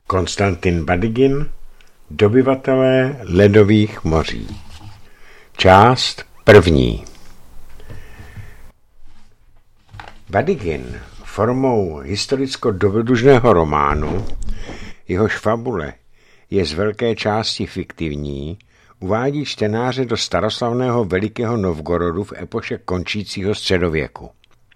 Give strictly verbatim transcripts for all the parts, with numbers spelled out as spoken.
Konstantin Badygin, Dobyvatelé ledových moří. Část první. Badygin formou historicko-dobrodružného románu, jehož fabule je z velké části fiktivní, uvádí čtenáře do staroslavného Velikého Novgorodu v epoše končícího středověku.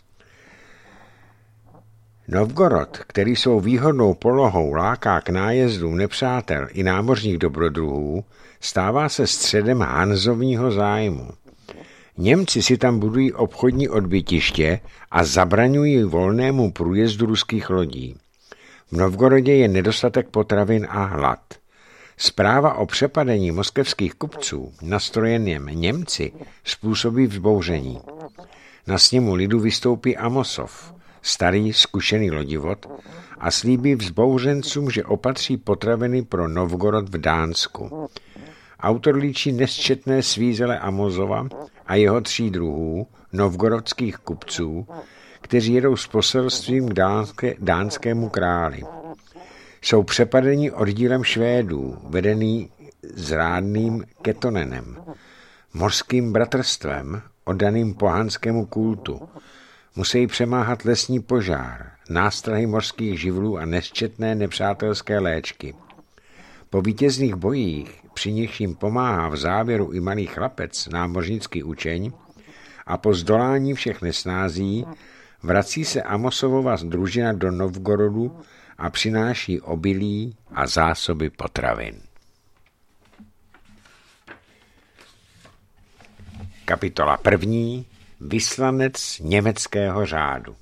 Novgorod, který svou výhodnou polohou láká k nájezdům nepřátel i námořních dobrodruhů, stává se středem hanzovního zájmu. Němci si tam budují obchodní odbytiště a zabraňují volnému průjezdu ruských lodí. V Novgorodě je nedostatek potravin a hlad. Zpráva o přepadení moskevských kupců, nastrojeném Němci, způsobí vzbouření. Na sněmu lidu vystoupí Amosov, starý zkušený lodivod, a slíbí vzbouřencům, že opatří potraviny pro Novgorod v Dánsku. Autor líčí nesčetné svízele Amosova a jeho tří druhů, novgorodských kupců, kteří jedou s poselstvím k dánské, dánskému králi. Jsou přepadeni oddílem Švédů, vedený zrádným Ketonenem, mořským bratrstvem, oddaným pohanskému kultu. Musí přemáhat lesní požár, nástrahy mořských živlů a nesčetné nepřátelské léčky. Po vítězných bojích, při nichž jim pomáhá v závěru i malý chlapec, námořnický učeň, a po zdolání všech nesnází, vrací se Amosovova družina do Novgorodu a přináší obilí a zásoby potravin. Kapitola první. Vyslanec německého řádu.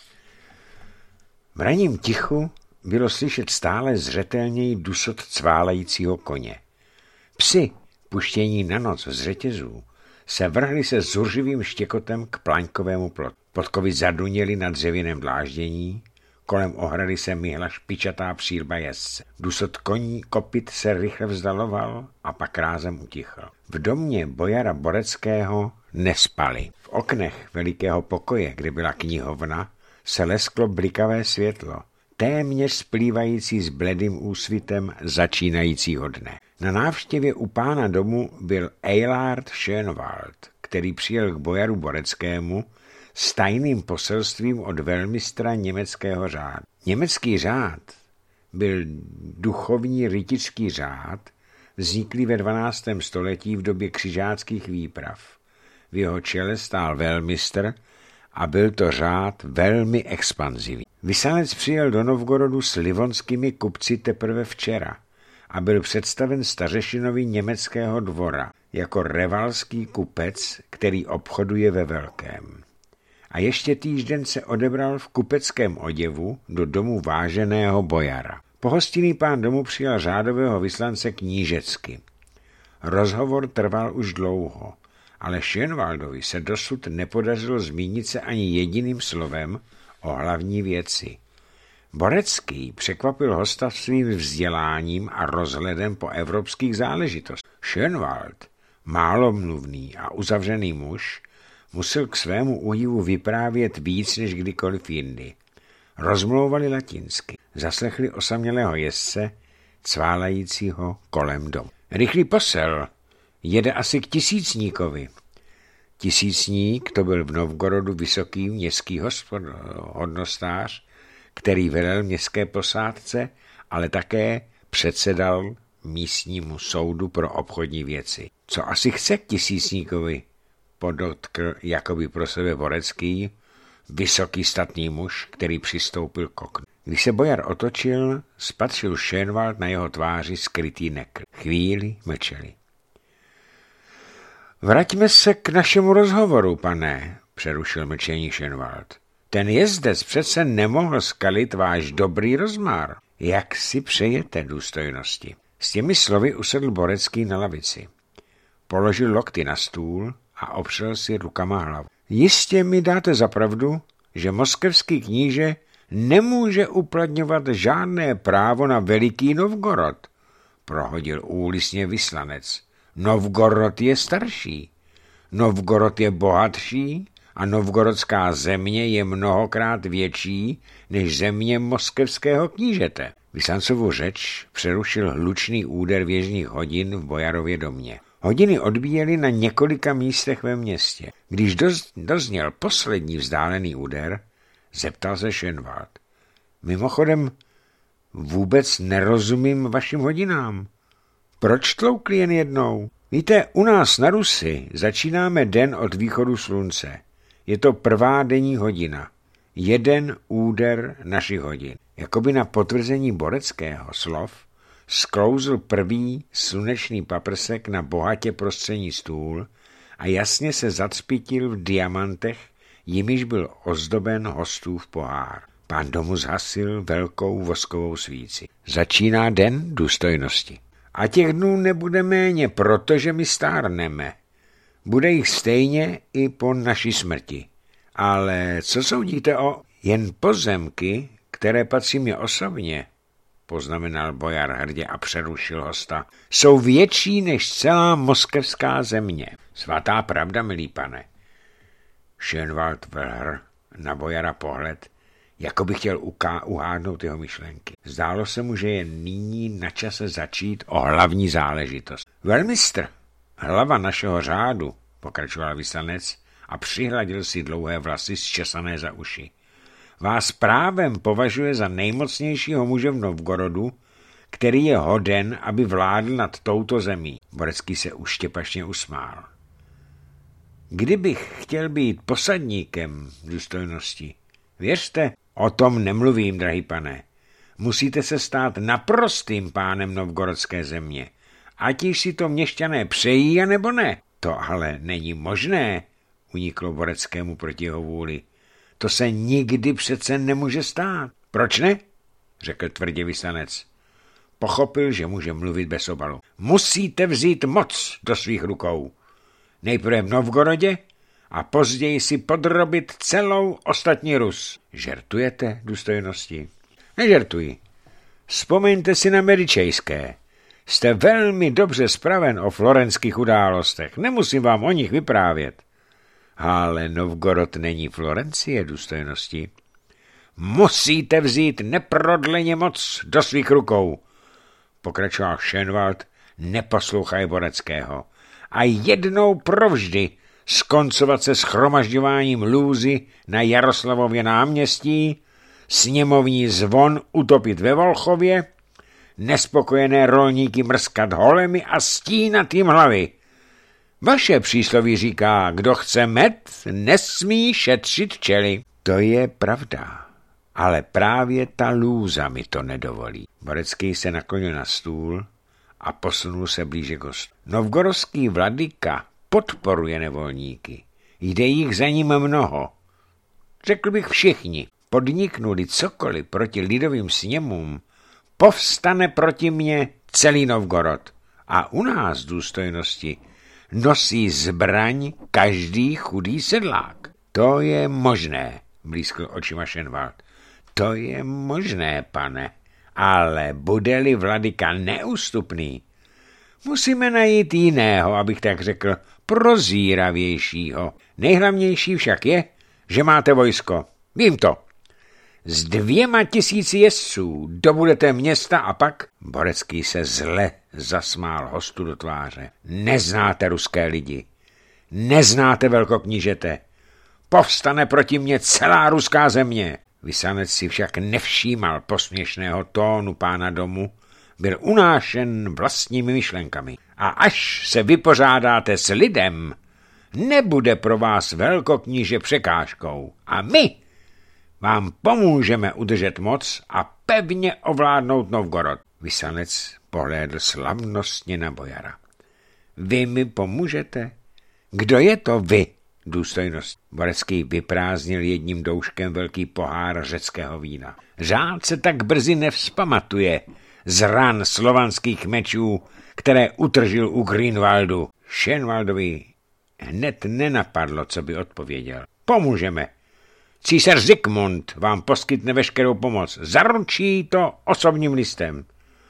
V ranním tichu bylo slyšet stále zřetelněji dusot cválajícího koně. Psi, puštění na noc z řetězů, se vrhli se zuřivým štěkotem k plaňkovému plotu. Podkovy zaduněly na dřevěném dláždění, kolem ohrady se myhla špičatá přírba jezdce. Dusot koní kopyt se rychle vzdaloval a pak rázem utichl. V domě bojara Boreckého nespali. V oknech velikého pokoje, kde byla knihovna, se lesklo blikavé světlo, téměř splývající s bledým úsvitem začínajícího dne. Na návštěvě u pána domu byl Eilhard Schönwald, který přijel k bojaru Boreckému s tajným poselstvím od velmistra německého řádu. Německý řád byl duchovní rytičský řád, vzniklý ve dvanáctém století v době křižáckých výprav. V jeho čele stál velmistr a byl to řád velmi expanzivní. Vyslanec přijel do Novgorodu s livonskými kupci teprve včera a byl představen stařešinovi německého dvora jako revalský kupec, který obchoduje ve velkém. A ještě týžden se odebral v kupeckém oděvu do domu váženého bojara. Pohostinný pán domu přijal řádového vyslance knížecky. Rozhovor trval už dlouho, ale Schönwaldovi se dosud nepodařilo zmínit se ani jediným slovem o hlavní věci. Borecký překvapil hosta svým vzděláním a rozhledem po evropských záležitostech. Schönwald, málomluvný a uzavřený muž, musel k svému údivu vyprávět víc než kdykoliv jindy. Rozmlouvali latinsky, zaslechli osamělého jezdce, cválajícího kolem domu. Rychlý posel jede asi k tisícníkovi. Tisícník to byl v Novgorodu vysoký městský hodnostář, který velel městské posádce, ale také předsedal místnímu soudu pro obchodní věci. Co asi chce k tisícníkovi, podotkl jakoby pro sebe Borecký, vysoký statný muž, který přistoupil k oknu. Když se bojar otočil, spatřil Schönwald na jeho tváři skrytý nekl. Chvíli mlčeli. Vraťme se k našemu rozhovoru, pane, přerušil mlčení Schönwald. Ten jezdec přece nemohl skalit váš dobrý rozmar. Jak si přejete, důstojnosti? S těmi slovy usedl Borecký na lavici. Položil lokty na stůl a opřel si rukama hlavu. Jistě mi dáte za pravdu, že moskevský kníže nemůže uplatňovat žádné právo na Veliký Novgorod, prohodil úlisně vyslanec. Novgorod je starší, Novgorod je bohatší a novgorodská země je mnohokrát větší než země moskevského knížete. Vysancovu řeč přerušil hlučný úder věžních hodin v Bojarově domě. Hodiny odbíjely na několika místech ve městě. Když doz, dozněl poslední vzdálený úder, zeptal se Schönwald. Mimochodem, vůbec nerozumím vašim hodinám. Proč tloukli jen jednou? Víte, u nás na Rusi začínáme den od východu slunce. Je to prvá denní hodina. Jeden úder našich hodin. Jakoby na potvrzení Boreckého slov sklouzl první slunečný paprsek na bohatě prostřený stůl a jasně se zacpitil v diamantech, jimiž byl ozdoben hostův pohár. Pán domu zhasil velkou voskovou svíci. Začíná den důstojnosti. A těch dnů nebude méně, protože my stárneme. Bude jich stejně i po naší smrti. Ale co soudíte o jen pozemky, které patří mi osobně, poznamenal bojar hrdě a přerušil hosta, jsou větší než celá moskevská země. Svatá pravda, milý pane. Schönwald vrhl na bojara pohled, jako by chtěl uká- uhádnout jeho myšlenky. Zdálo se mu, že je nyní na čase začít o hlavní záležitost. Velmistr, hlava našeho řádu, pokračoval vyslanec a přihladil si dlouhé vlasy zčesané za uši. Vás právem považuje za nejmocnějšího muže v Novgorodu, který je hoden, aby vládl nad touto zemí. Borecký se uštěpašně usmál. Kdybych chtěl být posadníkem důstojnosti, věřte, o tom nemluvím, drahý pane. Musíte se stát naprostým pánem novgorodské země. Ať již si to měšťané přejí, anebo ne. To ale není možné, uniklo Boreckému proti jeho vůli. To se nikdy přece nemůže stát. Proč ne? Řekl tvrdě vyslanec. Pochopil, že může mluvit bez obalu. Musíte vzít moc do svých rukou. Nejprve v Novgorodě a později si podrobit celou ostatní Rus. Žertujete, důstojnosti? Nežertuji. Vzpomeňte si na Medičejské. Jste velmi dobře spraven o florenských událostech. Nemusím vám o nich vyprávět. Ale Novgorod není Florencie, důstojnosti. Musíte vzít neprodleně moc do svých rukou, pokračoval Schönwald, neposlouchaj Boreckého. A jednou provždy skoncovat se shromažďováním lůzy na Jaroslavově náměstí, sněmovní zvon utopit ve Volchově, nespokojené rolníky mrskat holemi a stínat jim hlavy. Vaše přísloví říká, kdo chce med, nesmí šetřit včely. To je pravda, ale právě ta lůza mi to nedovolí. Borecký se naklonil na stůl a posunul se blíže k hostu. Novgorodský vladyka podporuje nevolníky. Jde jich za ním mnoho. Řekl bych všichni. Podniknuli cokoliv proti lidovým sněmům, povstane proti mně celý Novgorod. A u nás důstojnosti nosí zbraň každý chudý sedlák. To je možné, blízkl očima Schönwald. To je možné, pane, ale bude-li vladyka neústupný, musíme najít jiného, abych tak řekl, prozíravějšího. Nejhlavnější však je, že máte vojsko. Vím to. S dvěma tisíci jezdců dobudete města a pak... Borecký se zle zasmál hostu do tváře. Neznáte ruské lidi. Neznáte velkoknížete. Povstane proti mně celá ruská země. Vyslanec si však nevšímal posměšného tónu pána domu, byl unášen vlastními myšlenkami. A až se vypořádáte s lidem, nebude pro vás velkokníže překážkou. A my vám pomůžeme udržet moc a pevně ovládnout Novgorod. Vyslanec pohlédl slavnostně na bojara. Vy mi pomůžete? Kdo je to vy, důstojnost? Borecký vyprázdnil jedním douškem velký pohár řeckého vína. Řád se tak brzy nevzpamatuje z ran slovanských mečů, které utržil u Grünwaldu. Schönwaldovi hned nenapadlo, co by odpověděl. Pomůžeme. Císař Zikmund vám poskytne veškerou pomoc. Zaručí to osobním listem.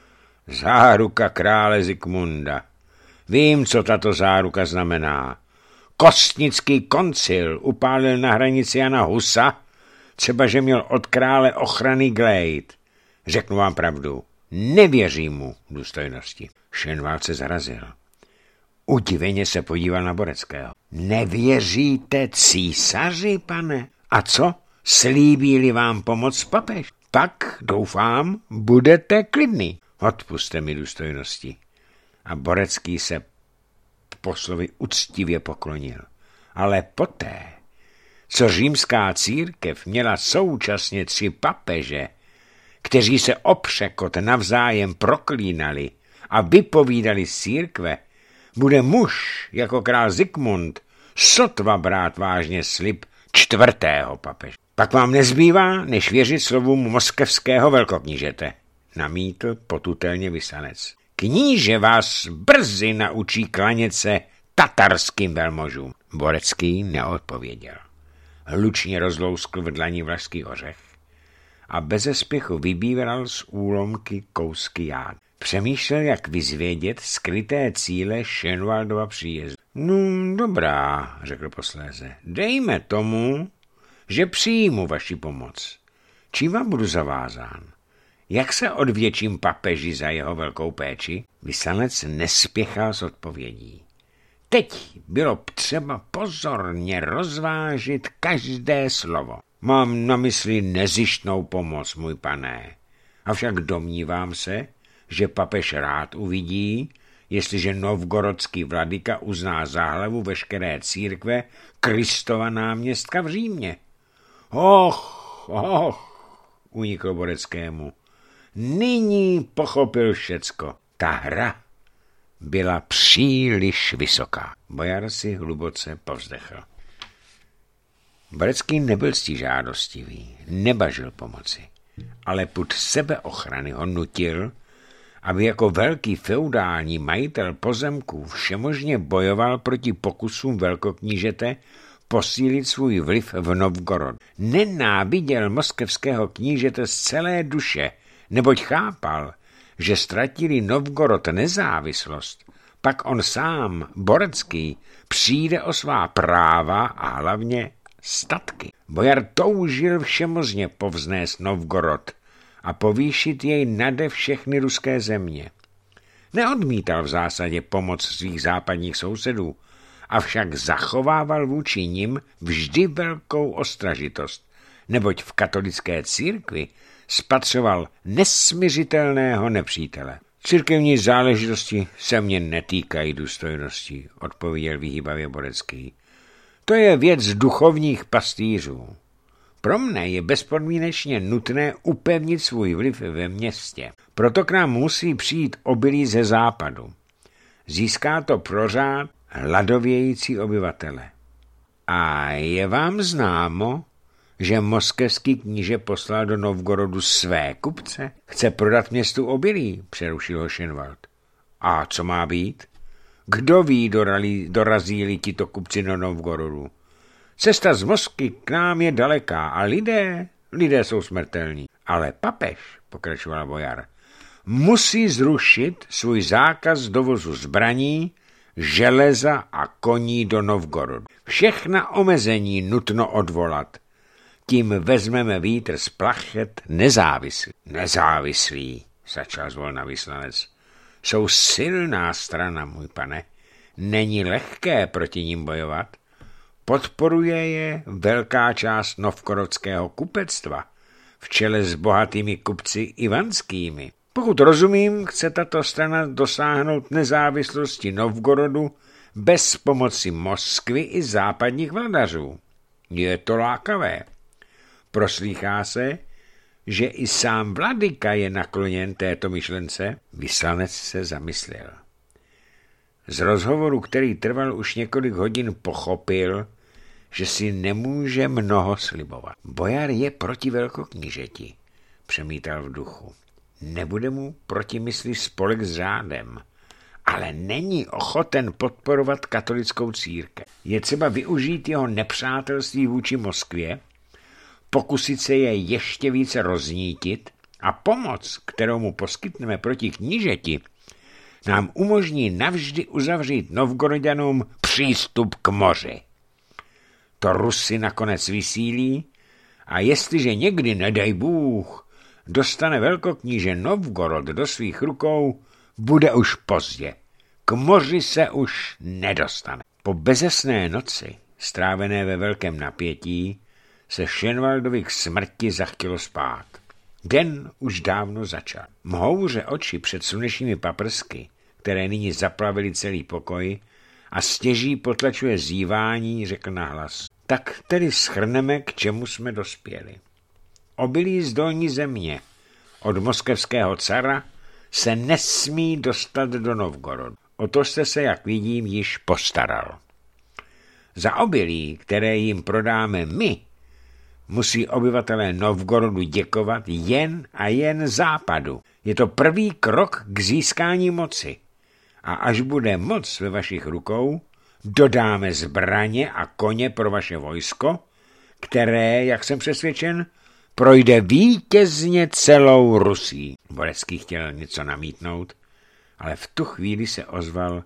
Záruka krále Zikmunda. Vím, co tato záruka znamená. Kostnický koncil upálil na hranici Jana Husa, třeba že měl od krále ochranný glejt. Řeknu vám pravdu, nevěřím mu, důstojnosti. Šenvald se zarazil. Udiveně se podíval na Boreckého. Nevěříte císaři, pane? A co? Slíbí-li vám pomoc papež? Tak, doufám, budete klidný. Odpuste mi, důstojnosti. A Borecký se poslovi uctivě poklonil. Ale poté, co římská církev měla současně tři papeže, kteří se o překot navzájem proklínali a vypovídali z církve, bude muž jako král Zikmund sotva brát vážně slib čtvrtého papeže. Pak vám nezbývá, než věřit slovům moskevského velkoknížete, namítl potutelně vyslanec. Kníže vás brzy naučí klanět se tatarským velmožům. Borecký neodpověděl. Hlučně rozlouskl v dlani vlašský ořech a beze spěchu vybíral z úlomky kousky jád. Přemýšlel, jak vyzvědět skryté cíle Šenvaldova příjezdu. No, dobrá, řekl posléze. Dejme tomu, že přijmu vaši pomoc. Čím vám budu zavázán? Jak se odvděčím papeži za jeho velkou péči? Vyslanec nespěchal s odpovědí. Teď bylo třeba pozorně rozvážit každé slovo. Mám na mysli nezištnou pomoc, můj pane. Avšak domnívám se, že papež rád uvidí, jestliže novgorodský vladyka uzná za hlavu veškeré církve Kristova náměstka v Římě. Och, och, uniklo Boreckému. Nyní pochopil všecko. Ta hra byla příliš vysoká. Bojar si hluboce povzdechl. Borecký nebyl ctižádostivý, nebažil pomoci, ale pud sebeochrany ho nutil, aby jako velký feudální majitel pozemků všemožně bojoval proti pokusům velkoknížete posílit svůj vliv v Novgorod. Nenáviděl moskevského knížete z celé duše, neboť chápal, že ztratili Novgorod nezávislost, pak on sám, Borecký, přijde o svá práva a hlavně statky. Bojar toužil všemožně povznést Novgorod a povýšit jej nade všechny ruské země. Neodmítal v zásadě pomoc svých západních sousedů, avšak zachovával vůči nim vždy velkou ostražitost, neboť v katolické církvi spatřoval nesmiřitelného nepřítele. Církevní záležitosti se mě netýkají důstojnosti, odpověděl vyhýbavě Borecký. To je věc duchovních pastýřů. Pro mne je bezpodmínečně nutné upevnit svůj vliv ve městě. Proto k nám musí přijít obilí ze západu. Získá to prořád hladovějící obyvatele. A je vám známo, že moskevský kníže poslal do Novgorodu své kupce? Chce prodat městu obilí, přerušil ho Šenvald. A co má být? Kdo ví, dorazí-li tito kupci do Novgorodu? Cesta z Moskvy k nám je daleká a lidé, lidé jsou smrtelní. Ale papež, pokračoval bojar, musí zrušit svůj zákaz dovozu zbraní, železa a koní do Novgorodu. Všechna omezení nutno odvolat. Tím vezmeme vítr z plachet nezávislý. Nezávislý, začal zvolna vyslanec. Jsou silná strana, můj pane. Není lehké proti ním bojovat. Podporuje je velká část novgorodského kupectva, v čele s bohatými kupci ivanskými. Pokud rozumím, chce tato strana dosáhnout nezávislosti Novgorodu bez pomoci Moskvy i západních vladařů. Je to lákavé. Proslýchá se, že i sám vladyka je nakloněn této myšlence. Vyslanec se zamyslel. Z rozhovoru, který trval už několik hodin, pochopil, že si nemůže mnoho slibovat. Bojar je proti velkoknížeti, přemítal v duchu. Nebude mu proti mysli spolek s řádem, ale není ochoten podporovat katolickou církev. Je třeba využít jeho nepřátelství vůči Moskvě, pokusit se je ještě více roznítit a pomoc, kterou mu poskytneme proti knížeti, nám umožní navždy uzavřít Novgoroďanům přístup k moři. To Rusy nakonec vysílí a jestliže někdy, nedej Bůh, dostane velkokníže Novgorod do svých rukou, bude už pozdě. K moři se už nedostane. Po bezesné noci, strávené ve velkém napětí, se Šenvaldovi k smrti zachtělo spát. Den už dávno začal. Mhouře oči před slunečními paprsky, které nyní zaplavily celý pokoj, a stěží potlačuje zívání, řekl nahlas. Tak tedy shrneme, k čemu jsme dospěli. Obilí z dolní země od moskevského cara se nesmí dostat do Novgorodu. O to jste se, jak vidím, již postaral. Za obilí, které jim prodáme my, musí obyvatelé Novgorodu děkovat jen a jen západu. Je to první krok k získání moci. A až bude moc ve vašich rukou, dodáme zbraně a koně pro vaše vojsko, které, jak jsem přesvědčen, projde vítězně celou Rusí. Bolecký chtěl něco namítnout, ale v tu chvíli se ozval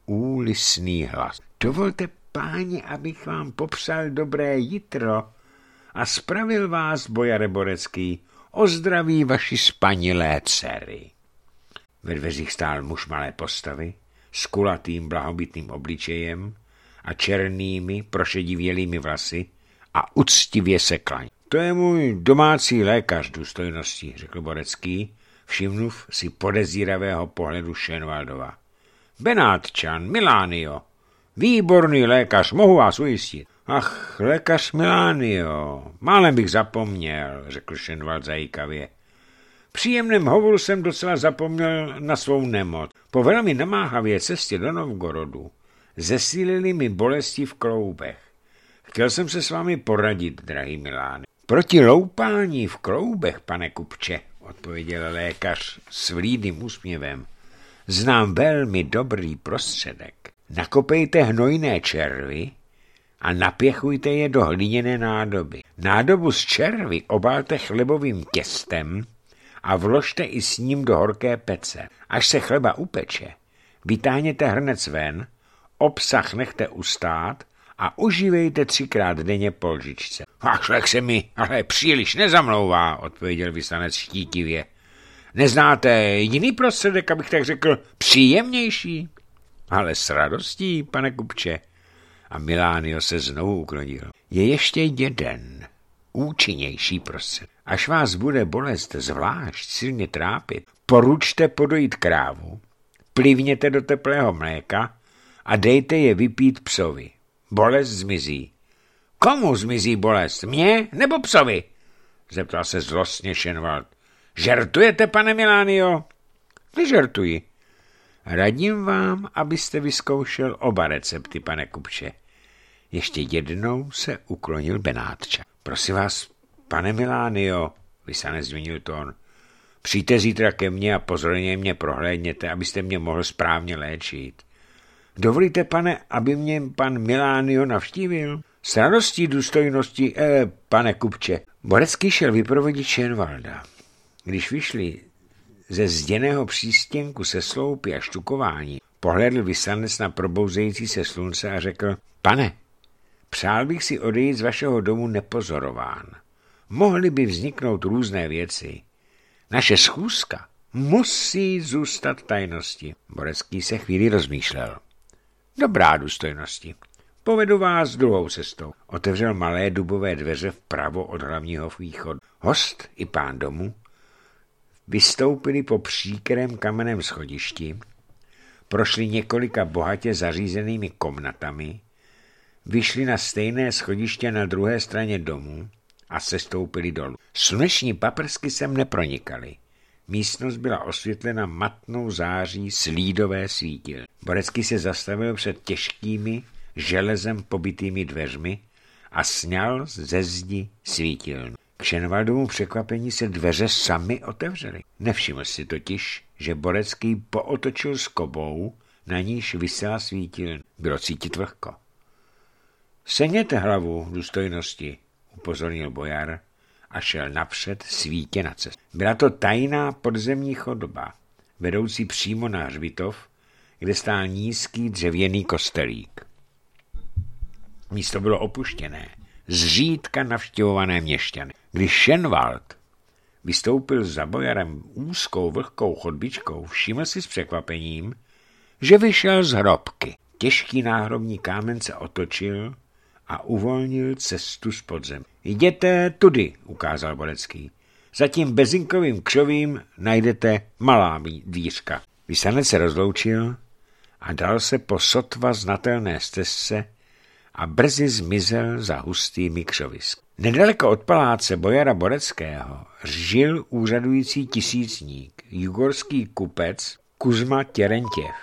úlisný hlas. Dovolte, páni, abych vám popřál dobré jitro a spravil vás, bojare Borecký, o zdraví vaši spanilé dcery. Ve dveřích stál muž malé postavy, s kulatým blahobytným obličejem a černými prošedivělými vlasy a uctivě se klaň. To je můj domácí lékař důstojnosti, řekl Borecký, všimnuv si podezíravého pohledu Šenvaldova. Benátčan, Milánio, výborný lékař, mohu vás ujistit. Ach, lékař Milánio, málem bych zapomněl, řekl Šenvald zajíkavě. V příjemném hovoru jsem docela zapomněl na svou nemoc. Po velmi namáhavé cestě do Novgorodu zesílili mi bolesti v kloubech. Chtěl jsem se s vámi poradit, drahý Miláne. Proti loupání v kloubech, pane kupče, odpověděl lékař s vlídným úsměvem, znám velmi dobrý prostředek. Nakopejte hnojné červy a napěchujte je do hliněné nádoby. Nádobu z červy obalte chlebovým těstem a vložte i s ním do horké pece. Až se chleba upeče, vytáhněte hrnec ven, obsah nechte ustát a užívejte třikrát denně po lžičce. A člověk se mi ale příliš nezamlouvá, odpověděl vyslanec štítivě. Neznáte jiný prostředek, abych tak řekl, příjemnější? Ale s radostí, pane kupče. A Milánio se znovu uklonil. Je ještě jeden účinnější prostředek. Až vás bude bolest zvlášť silně trápit, poručte podojit krávu, plivněte do teplého mléka a dejte je vypít psovi. Bolest zmizí. Komu zmizí bolest? Mně nebo psovi? Zeptal se zlostně Šenvald. Žertujete, pane Milánio? Nežertuji. Radím vám, abyste vyzkoušel oba recepty, pane kupče. Ještě jednou se uklonil Benátčan. Prosím vás, pane Milánio, vyslanec změnil tón, přijďte zítra ke mně a pozorně mě prohlédněte, abyste mě mohl správně léčit. Dovolíte, pane, aby mě pan Milánio navštívil? S radostí důstojnosti, eh, pane kupče. Borecký šel vyprovodit Šenvalda. Když vyšli ze zděného přístěnku se sloupy a štukování, pohlédl vyslanec na probouzející se slunce a řekl, pane, přál bych si odejít z vašeho domu nepozorován. Mohly by vzniknout různé věci. Naše schůzka musí zůstat tajnosti. Borecký se chvíli rozmýšlel. Dobrá důstojnosti. Povedu vás druhou cestou. Otevřel malé dubové dveře vpravo od hlavního východu. Host i pán domu vystoupili po příkrém kamenném schodišti, prošli několika bohatě zařízenými komnatami, vyšli na stejné schodiště na druhé straně domu a sestoupili dolů. Sluneční paprsky sem nepronikaly. Místnost byla osvětlena matnou září slídové svítil. Borecký se zastavil před těžkými, železem pobytými dveřmi a sňal ze zdi svítilnu. K Šenvaldovu překvapení se dveře sami otevřely. Nevšiml si totiž, že Borecký pootočil skobou, na níž visela svítilna. Bylo cítit vlhko. Seněte hlavu důstojnosti, upozornil bojar a šel napřed svítě na cestu. Byla to tajná podzemní chodba, vedoucí přímo na hřbitov, kde stál nízký dřevěný kostelík. Místo bylo opuštěné, zřídka navštěvované měšťany. Když Šenvald vystoupil za bojarem úzkou vlhkou chodbičkou, všiml si s překvapením, že vyšel z hrobky. Těžký náhrobní kámen se otočil a uvolnil cestu z podzemí. Jděte tudy, ukázal Borecký. Za tím bezinkovým křovím najdete malá dvířka. Vyslanec se rozloučil a dal se po sotva znatelné stezce a brzy zmizel za hustými křovisky. Nedaleko od paláce bojara Boreckého žil úřadující tisícník, jugorský kupec Kuzma Těrentěv.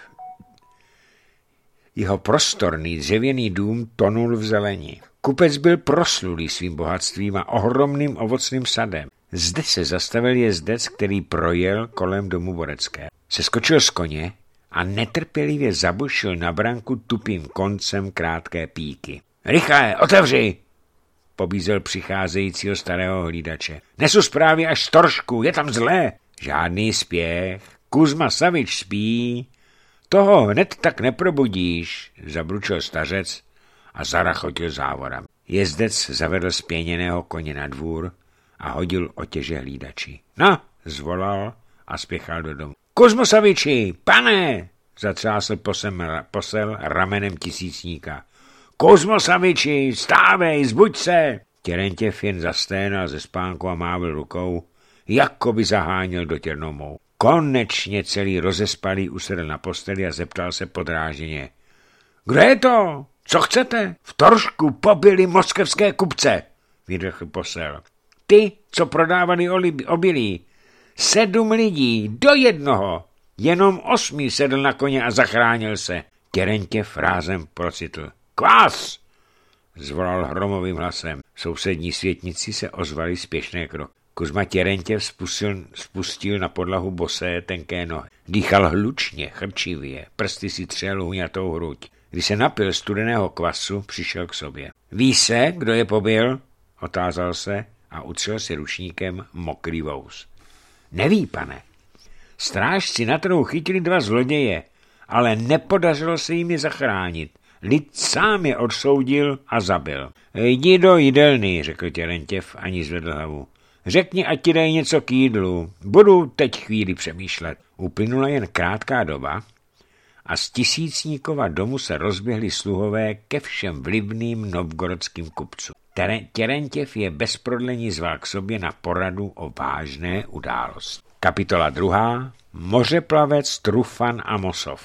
Jeho prostorný dřevěný dům tonul v zeleni. Kupec byl proslulý svým bohatstvím a ohromným ovocným sadem. Zde se zastavil jezdec, který projel kolem domu Boreckého. Seskočil z koně a netrpělivě zabušil na branku tupým koncem krátké píky. Rychle, otevři! Pobízel přicházejícího starého hlídače. Nesu zprávy až z Toršku, je tam zlé. Žádný spěch. Kuzma Savič spí. Toho hned tak neprobudíš, zabručil stařec a zarachotil závorem. Jezdec zavedl spěněného koně na dvůr a hodil otěže hlídači. No, zvolal a spěchal do domu. Kuzmo Saviči, pane, zatřásl posel, posel ramenem tisícníka. Kuzmo Saviči, stávej, zbuď se! Těrentěv jen zasténal ze spánku a mávl rukou, jako by zaháněl do těrnomou. Konečně celý rozespalý usedl na posteli a zeptal se podráženě. Kde je to? Co chcete? V Torsku pobili moskevské kupce, vydechl posel. Ty, co prodávali obilí. Sedm lidí, do jednoho. Jenom osmý sedl na koně a zachránil se. Těrentěv rázem procitl. Kvás! Zvolal hromovým hlasem. V sousední světnici se ozvaly spěšné kroky. Kuzma Těrentěv spustil, spustil na podlahu bosé tenké nohy. Dýchal hlučně, chrčivě, prsty si třel huňatou hruď. Když se napil studeného kvasu, přišel k sobě. Ví se, kdo je pobil? Otázal se a utřel si ručníkem mokrý vous. Neví, pane. Strážci na trhu chytili dva zloděje, ale nepodařilo se jim je zachránit. Lid sám je odsoudil a zabil. Jdi do jídelny, řekl Těrentěv, ani zvedl hlavu. Řekni, ať ti dají něco k jídlu. Budu teď chvíli přemýšlet. Uplynula jen krátká doba a z tisícníkova domu se rozběhli sluhové ke všem vlivným novgorodským kupcům. Těrentěv je bez prodlení zval k sobě na poradu o vážné události. Kapitola druhá. Mořeplavec Trufan Amosov.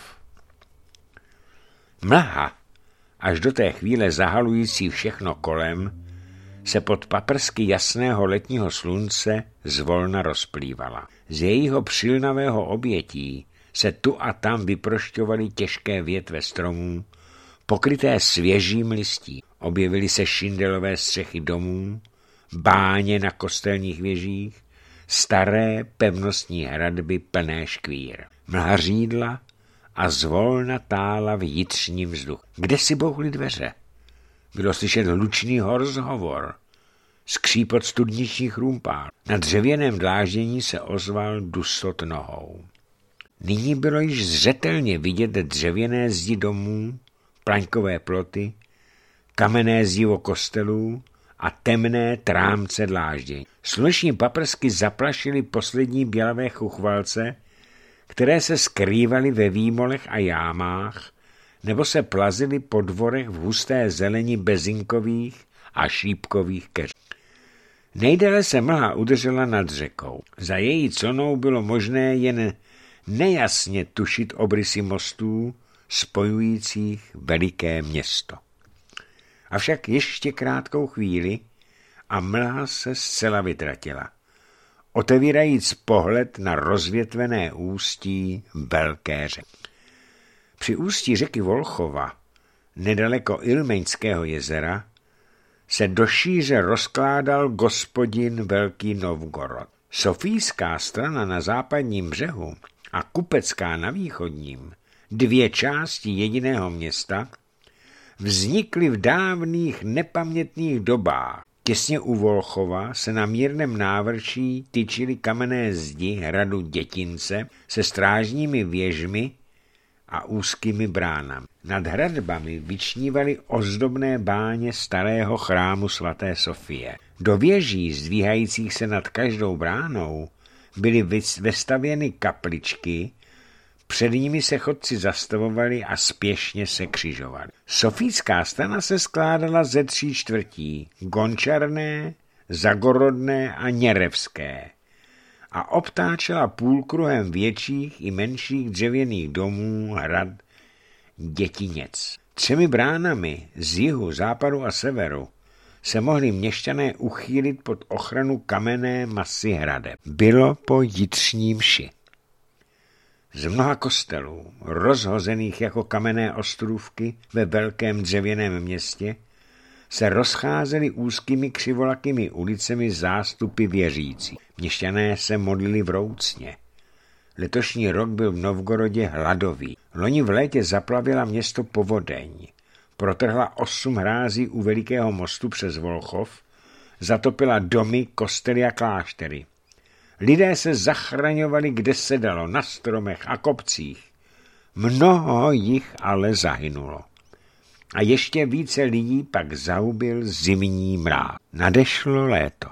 Mlha, až do té chvíle zahalující všechno kolem, se pod paprsky jasného letního slunce zvolna rozplývala. Z jejího přilnavého obětí se tu a tam vyprošťovaly těžké větve stromů, pokryté svěžím listí. Objevily se šindelové střechy domů, báně na kostelních věžích, staré pevnostní hradby plné škvír. Mlha řídla a zvolna tála v jitřním vzduchu. Kde si bouchly dveře? Bylo slyšet hlučný rozhovor, skřípot studničních růmpál. Na dřevěném dláždění se ozval dusot nohou. Nyní bylo již zřetelně vidět dřevěné zdi domů, plaňkové ploty, kamenné zdivo kostelů a temné trámce dláždění. Sluneční paprsky zaplašily poslední bělavé chuchvalce, které se skrývaly ve výmolech a jámách, nebo se plazily po dvorech v husté zeleni bezinkových a šípkových keřů. Nejdéle se mlha udržela nad řekou. Za její clnou bylo možné jen nejasně tušit obrysy mostů spojujících veliké město. Avšak ještě krátkou chvíli a mlha se zcela vytratila, otevírajíc pohled na rozvětvené ústí velké řeky. Při ústí řeky Volchova, nedaleko Ilmeňského jezera, se do šíře rozkládal Gospodin Velký Novgorod. Sofijská strana na západním břehu a kupecká na východním, dvě části jediného města, vznikly v dávných nepamětných dobách. Těsně u Volchova se na mírném návrší tyčily kamenné zdi hradu Dětince se strážními věžmi a úzkými bránami. Nad hradbami vyčnívaly ozdobné báně starého chrámu svaté Sofie. Do věží, zdvíhajících se nad každou bránou, byly vestavěny kapličky, před nimi se chodci zastavovali a spěšně se křižovali. Sofícká strana se skládala ze tří čtvrtí, Gončarné, Zagorodné a Něrevské, a obtáčela půlkruhem větších i menších dřevěných domů hrad Dětiněc. Třemi bránami z jihu, západu a severu se mohli měšťané uchýlit pod ochranu kamenné masy hradeb. Bylo po jitřní mši. Z mnoha kostelů, rozhozených jako kamenné ostrůvky ve velkém dřevěném městě, se rozcházely úzkými křivolakými ulicemi zástupy věřící. Měšťané se modlili vroucně. Letošní rok byl v Novgorodě hladový. Loni v létě zaplavila město povodeň. Protrhla osm hrází u velikého mostu přes Volchov, zatopila domy, kostely a kláštery. Lidé se zachraňovali, kde se dalo, na stromech a kopcích. Mnoho jich ale zahynulo. A ještě více lidí pak zahubil zimní mráz. Nadešlo léto.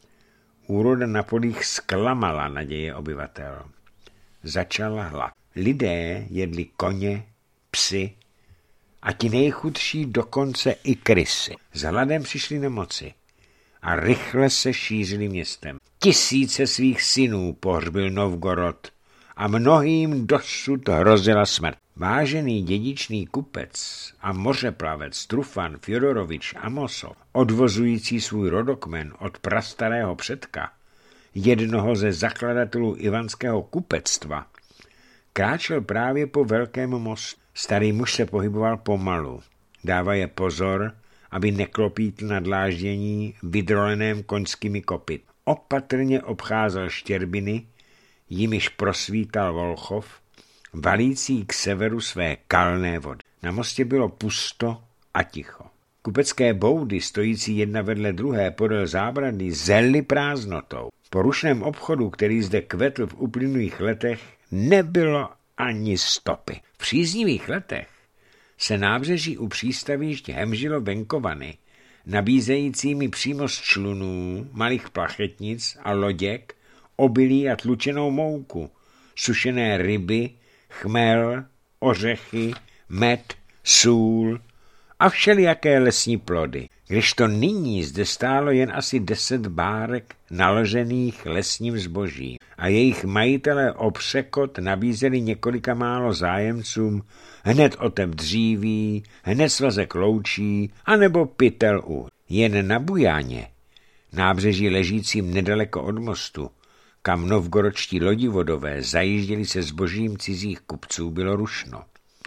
Úroda na polích zklamala naděje obyvatel. Začala hlad. Lidé jedli koně, psy a ti nejchudší dokonce i krysy. S hladem přišly nemoci a rychle se šířili městem. Tisíce svých synů pohřbil Novgorod a mnohým dosud hrozila smrt. Vážený dědičný kupec a mořeplavec Trufan Fjodorovič Amosov, odvozující svůj rodokmen od prastarého předka, jednoho ze zakladatelů ivanského kupectva, kráčel právě po velkém mostu. Starý muž se pohyboval pomalu. Dávaje pozor, aby neklopítl na dláždění vydroleném koňskými kopyt. Opatrně obcházel štěrbiny, jimiž prosvítal Volchov, valící k severu své kalné vody. Na mostě bylo pusto a ticho. Kupecké boudy, stojící jedna vedle druhé podél zábradlí, zelly prázdnotou. Po rušném obchodu, který zde kvetl v uplynulých letech, nebylo ani stopy. V příznivých letech se nábřeží u přístavišť hemžilo venkovany, nabízejícími přímo z člunů, malých plachetnic a loděk, obilí a tlučenou mouku, sušené ryby, chmel, ořechy, med, sůl a všelijaké lesní plody. Kdežto nyní zde stálo jen asi deset bárek naložených lesním zbožím a jejich majitelé obřekot nabízeli několika málo zájemcům hned otev dříví, hned svazek loučí anebo pytel uhlí. Jen na Bujáně, nábřeží ležícím nedaleko od mostu, kam novgorodští lodivodové zajížděli se zbožím cizích kupců, bylo rušno.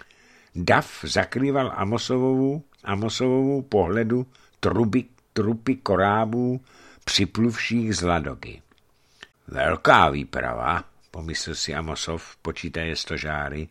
Dav zakrýval Amosovovu, Amosovovu pohledu truby, trupy korábů připluvších z Ladogy. Velká výprava, pomyslel si Amosov, počítaje stožáry,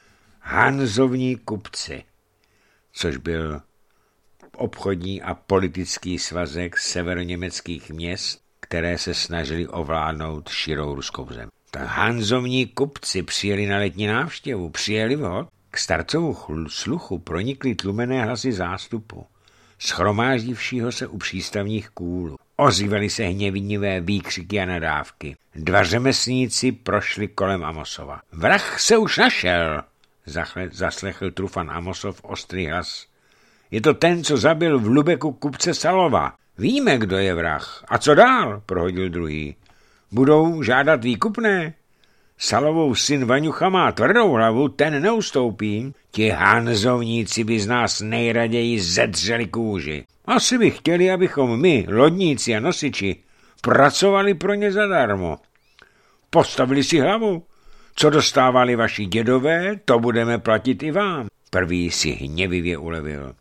Hanzovní kupci, což byl obchodní a politický svazek severoněmeckých měst, které se snažili ovládnout širou ruskou zem. Tak Hanzovní kupci přijeli na letní návštěvu, přijeli vhod. K starcovu sluchu pronikly tlumené hlasy zástupu, shromáždivšího se u přístavních kůlů. Ozývaly se hněvnivé výkřiky a nadávky. Dva řemeslníci prošli kolem Amosova. Vrah se už našel, zaslechl Trufan Amosov ostrý hlas. Je to ten, co zabil v Lubeku kupce Salova. Víme, kdo je vrah. A co dál? Prohodil druhý. Budou žádat výkupné? Salovou syn Vaňucha má tvrdou hlavu, ten neustoupí. Ti Hanzovníci by z nás nejraději zedřeli kůži. Asi by chtěli, abychom my, lodníci a nosiči, pracovali pro ně zadarmo. Postavili si hlavu. Co dostávali vaši dědové, to budeme platit i vám. Prvý si hněvivě ulevil.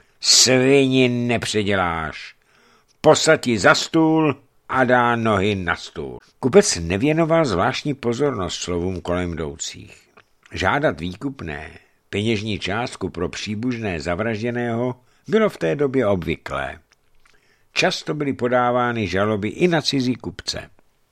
Svini nepředěláš. Posadí za stůl a dá nohy na stůl. Kupec nevěnoval zvláštní pozornost slovům kolem jdoucích. Žádat výkupné, peněžní částku pro příbužné zavražděného bylo v té době obvyklé. Často byly podávány žaloby i na cizí kupce.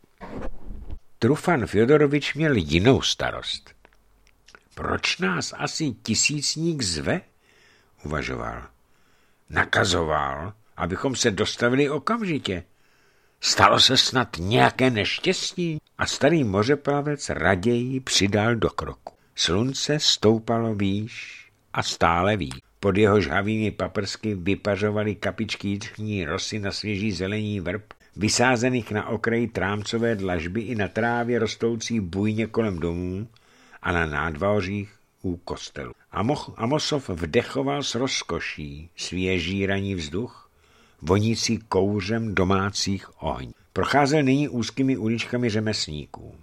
Trufan Fjodorovič měl jinou starost. Proč nás asi tisícník zve? Uvažoval. Nakazoval, abychom se dostavili okamžitě. Stalo se snad nějaké neštěstí a starý mořeplavec raději přidal do kroku. Slunce stoupalo výš a stále výš. Pod jeho žhavými paprsky vypařovaly kapičky jitřní rosy na svěží zelení vrb, vysázených na okraji trámcové dlažby i na trávě rostoucí bujně kolem domů a na nádvořích u kostelu. Amosov vdechoval s rozkoší svěží ranní vzduch, vonící kouřem domácích ohní. Procházel nyní úzkými uličkami řemeslníků.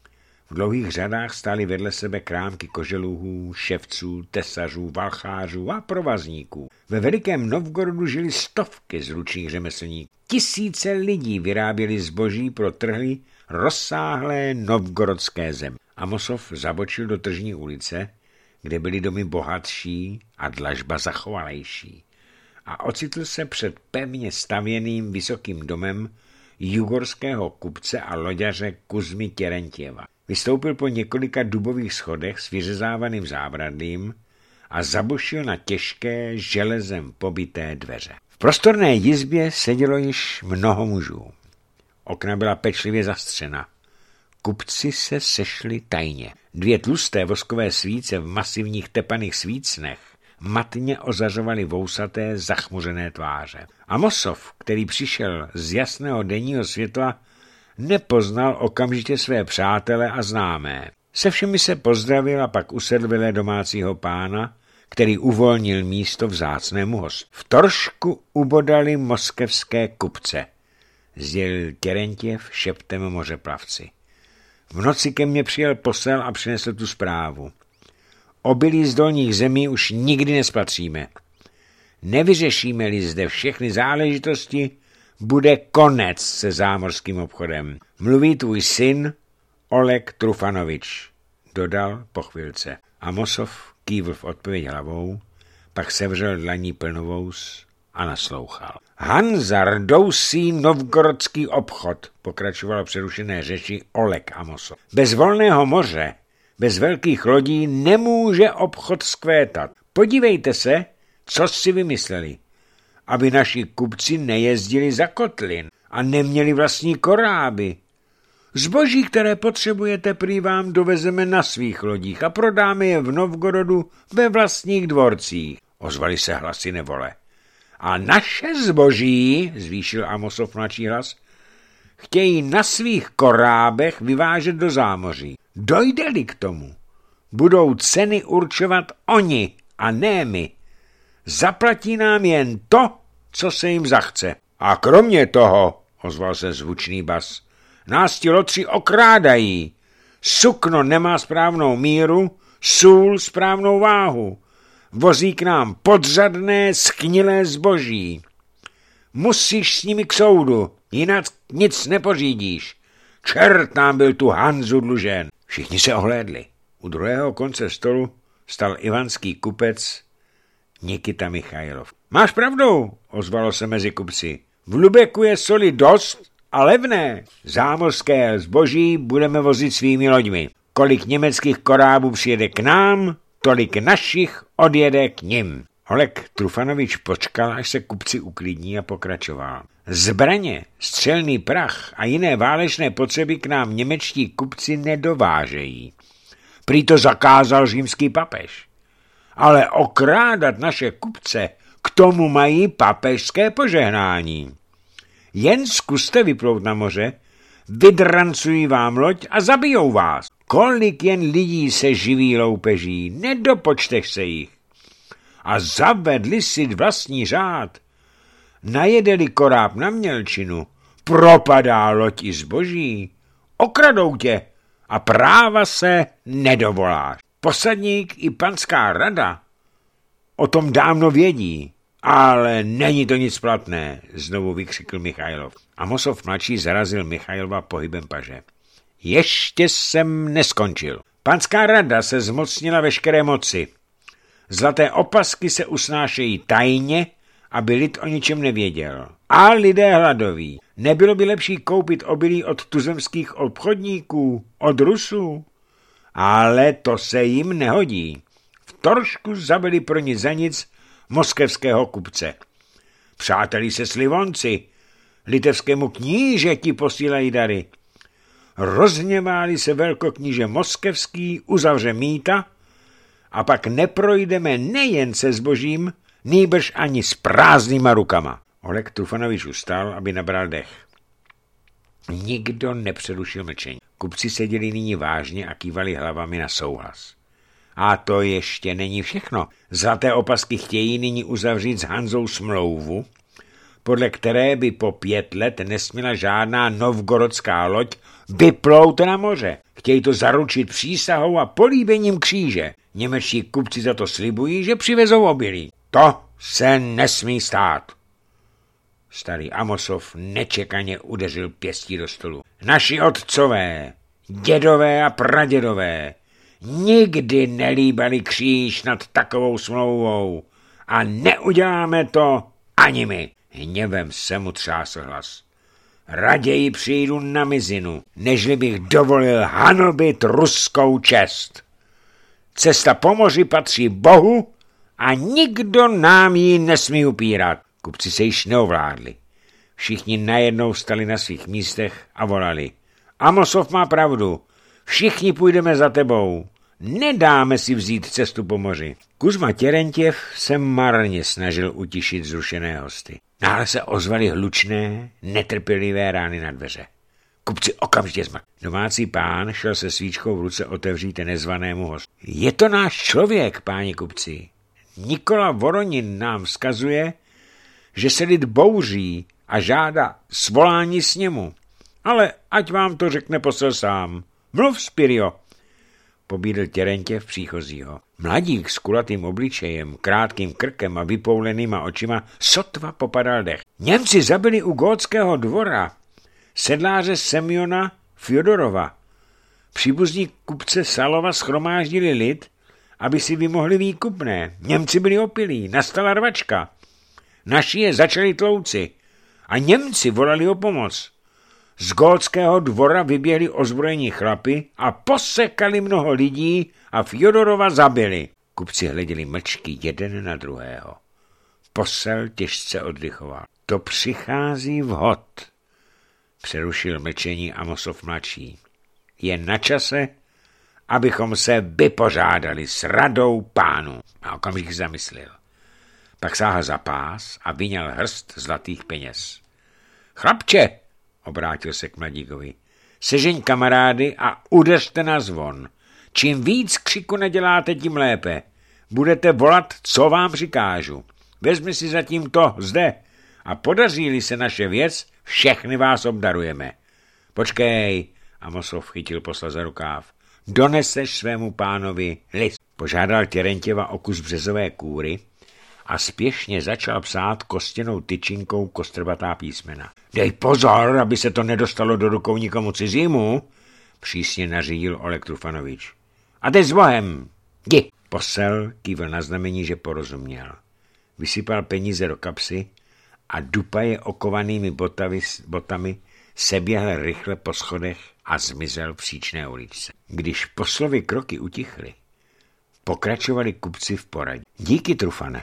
V dlouhých řadách stály vedle sebe krámky koželuhů, ševců, tesařů, valchářů a provazníků. Ve velikém Novgorodu žili stovky zručných řemeslníků. Tisíce lidí vyráběli zboží pro trhy rozsáhlé novgorodské zemi. Amosov zabočil do tržní ulice, kde byly domy bohatší a dlažba zachovalejší, a ocitl se před pevně stavěným vysokým domem jugorského kupce a loďaře Kuzmy Terentjeva. Vystoupil po několika dubových schodech s vyřezávaným zábradlím a zabušil na těžké železem pobité dveře. V prostorné jizbě sedělo již mnoho mužů. Okna byla pečlivě zastřena. Kupci se sešli tajně. Dvě tlusté voskové svíce v masivních tepaných svícnech matně ozařovaly vousaté zachmuřené tváře. Amosov, který přišel z jasného denního světla, nepoznal okamžitě své přátele a známé. Se všemi se pozdravil a pak usedl vedle domácího pána, který uvolnil místo vzácnému hostu. V Toršku ubodali moskevské kupce, sdělil Terentjev šeptem mořeplavci. V noci ke mně přijel posel a přinesl tu zprávu. Obilí z dolních zemí už nikdy nespatříme. Nevyřešíme-li zde všechny záležitosti, bude konec se zámořským obchodem. Mluví tvůj syn Oleg Trufanovič, dodal po chvilce. Amosov kývl v odpověď hlavou, pak sevřel dlaní plnovous a naslouchal. Hanza rdousí novgorodský obchod, pokračoval přerušené řeči Oleg Amosov. Bez volného moře, bez velkých lodí nemůže obchod zkvétat. Podívejte se, co si vymysleli. Aby naši kupci nejezdili za kotlin a neměli vlastní koráby. Zboží, které potřebujete, prý vám dovezeme na svých lodích a prodáme je v Novgorodu ve vlastních dvorcích. Ozvali se hlasy nevole. A naše zboží, zvýšil Amosov mladší hlas, chtějí na svých korábech vyvážet do zámoří. Dojde-li k tomu, budou ceny určovat oni a ne my. Zaplatí nám jen to, co se jim zachce. A kromě toho, ozval se zvučný bas, nás ti lotři okrádají. Sukno nemá správnou míru, sůl správnou váhu. Vozí k nám podřadné, schnilé zboží. Musíš s nimi k soudu, jinak nic nepořídíš. Čert nám byl tu Hanzu dlužen. Všichni se ohlédli. U druhého konce stolu stal ivanský kupec Nikita Michajlov. Máš pravdu, ozvalo se mezi kupci. V Lubeku je soli dost a levné. Zámořské zboží budeme vozit svými loďmi. Kolik německých korábů přijede k nám, tolik našich odjede k nim. Oleg Trufanovič počkal, až se kupci uklidní a pokračoval. Zbraně, střelný prach a jiné válečné potřeby k nám němečtí kupci nedovážejí. Prý to zakázal římský papež. Ale okrádat naše kupce, k tomu mají papežské požehnání. Jen zkuste vyplout na moře, vydrancují vám loď a zabijou vás. Kolik jen lidí se živí loupeží, nedopočteš se jich. A zavedli si vlastní řád. Najedeli koráb na mělčinu, propadá loď i zboží, okradou tě a práva se nedovoláš. Posadník i panská rada o tom dávno vědí, ale není to nic platné, znovu vykřikl Michajlov. Amosov mladší zarazil Michajlova pohybem paže. Ještě jsem neskončil. Panská rada se zmocnila veškeré moci. Zlaté opasky se usnášejí tajně, aby lid o ničem nevěděl. A lidé hladoví. Nebylo by lepší koupit obilí od tuzemských obchodníků, od Rusů? Ale to se jim nehodí. V Torsku zabili pro nic za nic moskevského kupce. přáteli se Slivonci, litevskému knížeti posílají dary. Rozhněváli se velkokníže Moskevský, uzavře mýta a pak neprojdeme nejen se zbožím, nýbrž ani s prázdnýma rukama. Oleg Trufanovič ustal, aby nabral dech. Nikdo nepřerušil mlčení. Kupci seděli nyní vážně a kývali hlavami na souhlas. A to ještě není všechno. Zlaté opasky chtějí nyní uzavřít s Hanzou smlouvu, podle které by po pět let nesměla žádná novgorodská loď vyplout na moře. Chtějí to zaručit přísahou a políbením kříže. Němečtí kupci za to slibují, že přivezou obilí. To se nesmí stát. Starý Amosov nečekaně udeřil pěstí do stolu. Naši otcové, dědové a pradědové nikdy nelíbali kříž nad takovou smlouvou a neuděláme to ani my. Hněvem se mu třásl hlas. Raději přijdu na mizinu, nežli bych dovolil hanobit ruskou čest. Cesta po moři patří Bohu a nikdo nám ji nesmí upírat. Kupci se již neovládli. Všichni najednou stali na svých místech a volali. Amosov má pravdu, všichni půjdeme za tebou. Nedáme si vzít cestu po moři. Kuzma Těrentěv se marně snažil utišit zrušené hosty. Náhle se ozvaly hlučné, netrpělivé rány na dveře. Kupci okamžitě zmak. Domácí pán šel se svíčkou v ruce otevřít nezvanému hostu. Je to náš člověk, páni kupci. Nikola Voronin nám vzkazuje, že se lid bouří a žádá svolání sněmu. Ale ať vám to řekne posel sám. Mluv, Spirio, pobídl Těrentěv příchozího. Mladík s kulatým obličejem, krátkým krkem a vypoulenýma očima sotva popadal dech. Němci zabili u gótského dvora sedláře Semjona Fjodorova. Příbuzní kupce Salova schromáždili lid, aby si vymohli výkupné. Němci byli opilí, nastala rvačka. Naši je začali tlouci a Němci volali o pomoc. Z gótského dvora vyběhli ozbrojení chlapi a posekali mnoho lidí a Fjodorova zabili. Kupci hleděli mlčky jeden na druhého. Posel těžce oddychoval. To přichází vhod, přerušil mlčení Amosov mladší. Je na čase, abychom se vypořádali s radou pánů. A okamžik zamyslel. Pak sáhl za pás a vyňal hrst zlatých peněz. Chlapče, obrátil se k mladíkovi, sežeň kamarády a udeřte na zvon. Čím víc křiku neděláte, tím lépe. Budete volat, co vám přikážu. Vezmi si zatím to zde a podaří-li se naše věc, všechny vás obdarujeme. Počkej, Amosov chytil posla za rukáv. Doneseš svému pánovi list. Požádal Těrentěva o kus březové kůry a spěšně začal psát kostěnou tyčinkou kostrbatá písmena. Dej pozor, aby se to nedostalo do rukou nikomu cizímu, přísně nařídil Oleg Trufanovič. A teď s Bohem, jdi. Posel kývl na znamení, že porozuměl. Vysypal peníze do kapsy a dupaje okovanými botami, botami seběhl rychle po schodech a zmizel v příčné uličce. Když poslovy kroky utichly, pokračovali kupci v poradě. Díky, Trufane,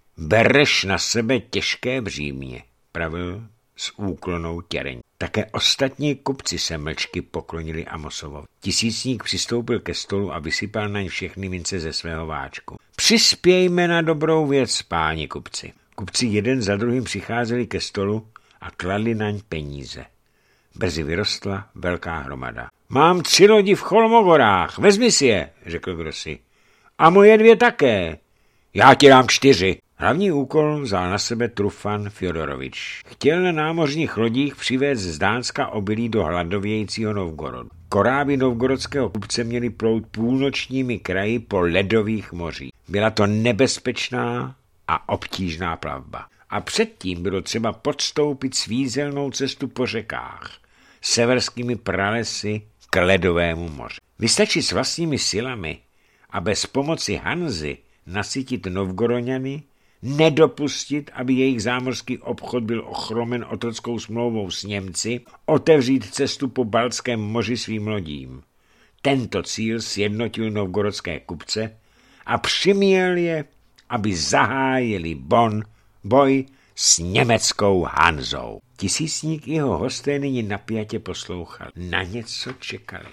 bereš na sebe těžké břímě, pravil s úklonou Těreň. Také ostatní kupci se mlčky poklonili Amosovovi. Tisícník přistoupil ke stolu a vysypal naň všechny mince ze svého váčku. Přispějme na dobrou věc, páni kupci. Kupci jeden za druhým přicházeli ke stolu a kladli naň peníze. Brzy vyrostla velká hromada. Mám tři lodi v Cholmogorách, vezmi si je, řekl kdosi. A moje dvě také. Já ti dám čtyři. Hlavní úkol vzal na sebe Trufan Fjodorovič. Chtěl na námořních lodích přivést z Dánska obilí do hladovějícího Novgorodu. Koráby novgorodského kupce měly plout půlnočními kraji po ledových mořích. Byla to nebezpečná a obtížná plavba. A předtím bylo třeba podstoupit svízelnou cestu po řekách, severskými pralesy k ledovému moři. Vystačit s vlastními silami a bez pomoci Hanzy nasytit Novgoroňany, nedopustit, aby jejich zámořský obchod byl ochromen otrockou smlouvou s Němci, otevřít cestu po Baltském moři svým lodím. Tento cíl sjednotil novgorodské kupce a přiměl je, aby zahájili bon, boj s německou Hanzou. Tisícník i jeho hosté nyní napjatě poslouchali. Na něco čekali.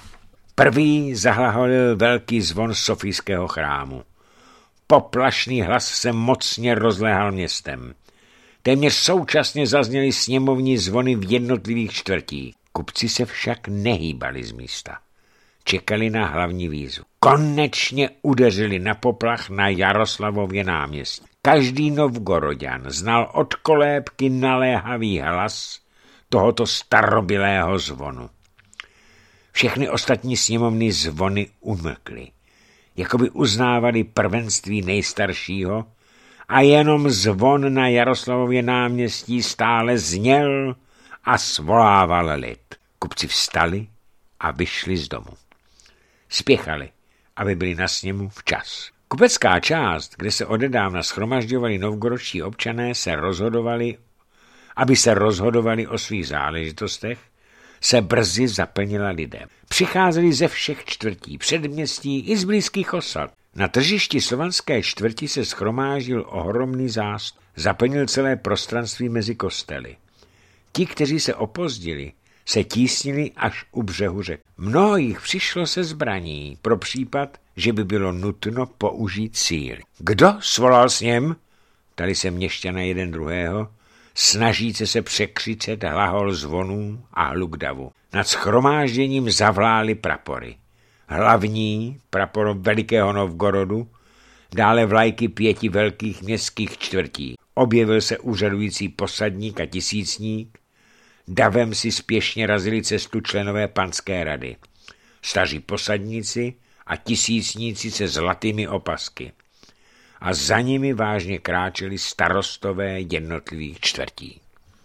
Prvý zahlaholil velký zvon sofijského chrámu. Poplašný hlas se mocně rozléhal městem. Téměř současně zazněly sněmovní zvony v jednotlivých čtvrtích. Kupci se však nehýbali z místa. Čekali na hlavní výzvu. Konečně udeřili na poplach na Jaroslavově náměstí. Každý Novgoroďan znal od kolébky naléhavý hlas tohoto starobylého zvonu. Všechny ostatní sněmovní zvony umlkly, jakoby uznávali prvenství nejstaršího, a jenom zvon na Jaroslavově náměstí stále zněl a svolával lid. Kupci vstali a vyšli z domu. Spěchali, aby byli na sněmu včas. Kupecká část, kde se odedávna shromažďovali novgorodští občané, se rozhodovali, aby se rozhodovali o svých záležitostech, se brzy zaplnila lidem. Přicházeli ze všech čtvrtí, předměstí i z blízkých osad. Na tržišti slovanské čtvrti se shromáždil ohromný zástup, zaplnil celé prostranství mezi kostely. Ti, kteří se opozdili, se tísnili až u břehu řek. Mnoho jich přišlo se zbraní pro případ, že by bylo nutno použít síly. Kdo svolal sněm? Ptali se měšťané jeden druhého, snažíce se překřicet hlahol zvonů a hluk davu. Nad shromážděním zavlály prapory. Hlavní prapor Velikého Novgorodu, dále vlajky pěti velkých městských čtvrtí. Objevil se úřadující posadník a tisícník, davem si spěšně razili cestu členové panské rady. Staří posadníci a tisícníci se zlatými opasky. A za nimi vážně kráčeli starostové jednotlivých čtvrtí.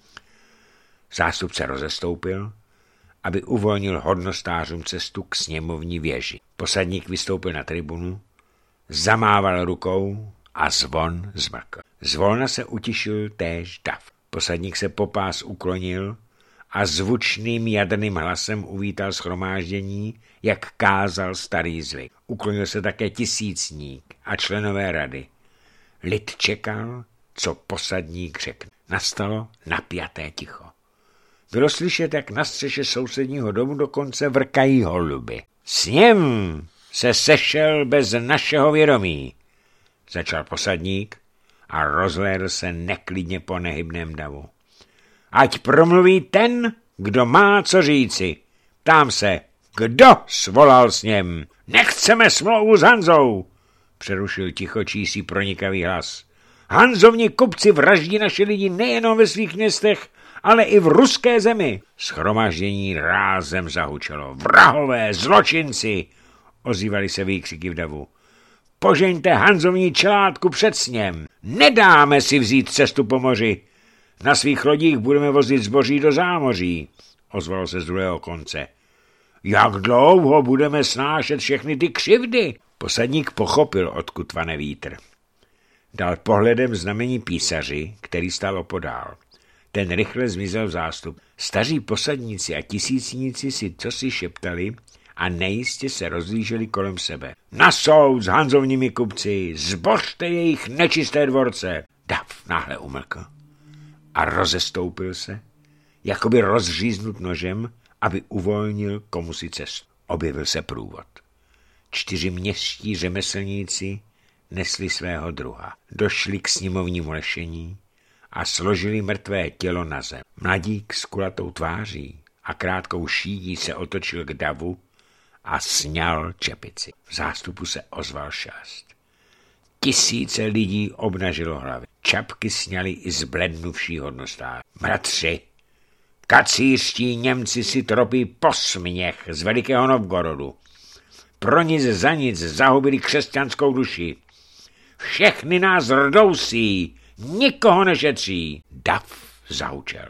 Zástupce rozestoupil, aby uvolnil hodnostářům cestu k sněmovní věži. Posadník vystoupil na tribunu, zamával rukou a zvon zmrkl. Zvolna se utišil též dav. Posadník se popás uklonil a zvučným jadrným hlasem uvítal shromáždění, jak kázal starý zvyk. Uklonil se také tisícník a členové rady. Lid čekal, co posadník řekne. Nastalo napjaté ticho. Bylo slyšet, jak na střeše sousedního domu dokonce vrkají holuby. Sněm se sešel bez našeho vědomí, začal posadník a rozhlédl se neklidně po nehybném davu. Ať promluví ten, kdo má co říci. Ptám se, kdo svolal sněm? Nechceme smlouvu s Hanzou, přerušil tichočísí pronikavý hlas. Hanzovní kupci vraždí naše lidi nejenom ve svých městech, ale i v ruské zemi. Shromáždění rázem zahučelo. Vrahové, zločinci, ozývali se výkřiky v davu. Požeňte Hanzovní čelátku před sněm. Nedáme si vzít cestu po moři. Na svých lodích budeme vozit zboží do zámoří, ozvalo se z druhého konce. Jak dlouho budeme snášet všechny ty křivdy? Posadník pochopil, odkud vane vítr. Dal pohledem znamení písaři, který stál opodál. Ten rychle zmizel v zástup. Staří posadníci a tisícníci si cosi šeptali a nejistě se rozlíželi kolem sebe. Na soud s hanzovními kupci, zbořte jejich nečisté dvorce. Dav náhle umlkl a rozestoupil se, jakoby rozříznut nožem, aby uvolnil komusi cestu. Objevil se průvod. Čtyři městští řemeslníci nesli svého druha. Došli k sněmovnímu lešení a složili mrtvé tělo na zem. Mladík s kulatou tváří a krátkou šídí se otočil k davu a sňal čepici. V zástupu se ozval šast. Tisíce lidí obnažilo hlavy. Čapky sňali i zblednuvší hodnostář. Bratři, kacířští Němci si tropí posměch z Velikého Novgorodu. Pro nic za nic zahubili křesťanskou duši. Všechny nás rdousí, nikoho nešetří. Dav zahučel.